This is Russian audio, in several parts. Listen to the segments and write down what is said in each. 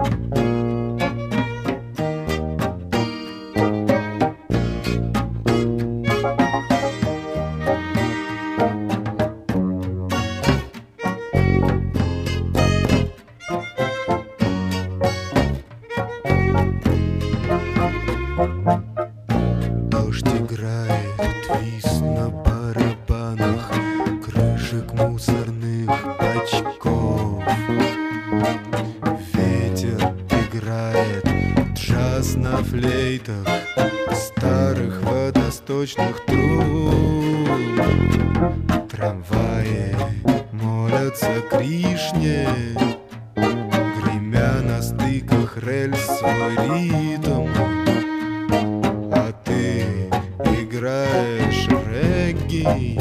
Дождь играет, твист на барабанах, крышек мусорных бачков. Ветер играет, джаз на флейтах старых водосточных труб. Трамваи молятся Кришне, гремя на стыках рельс свой ритм. А ты играешь регги,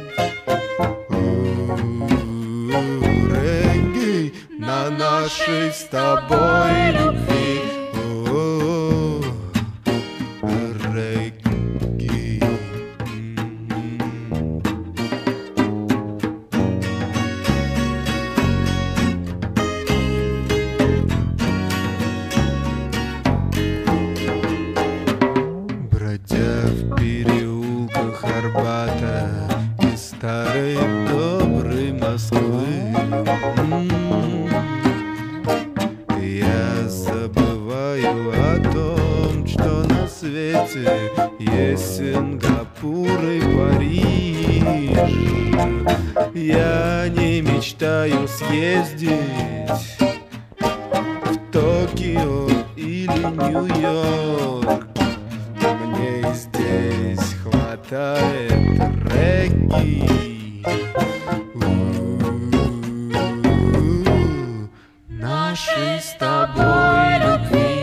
регги на нашей с тобой любви. Регги. Бродя в переулках Арбата и старой доброй Москвы, я забываю о том, что на свете есть Сингапур и Париж. Я не мечтаю съездить в Токио или Нью-Йорк. Мне и здесь хватает регги, нашей с тобой любви.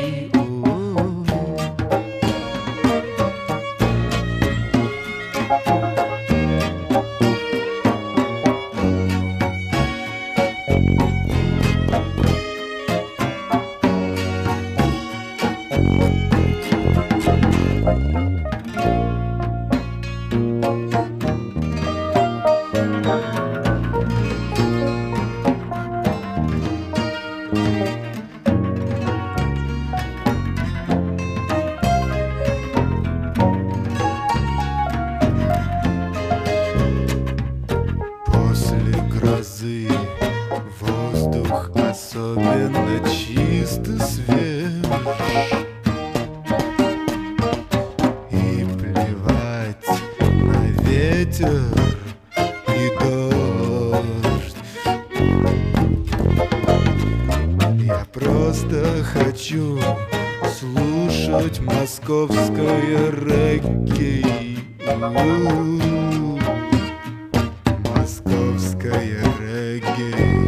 После грозы воздух особенно чист и свеж, и плевать на ветер и дождь. Я просто хочу слушать московское регги. Московское регги.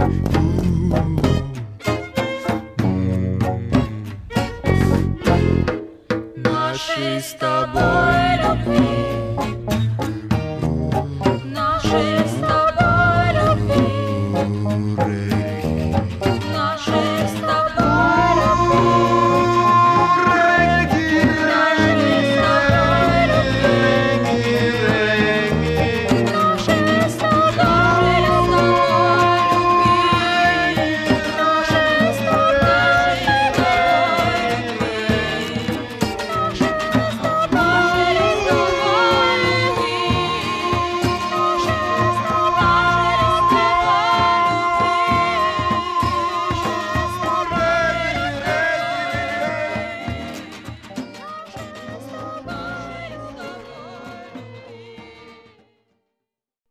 Нашей с тобой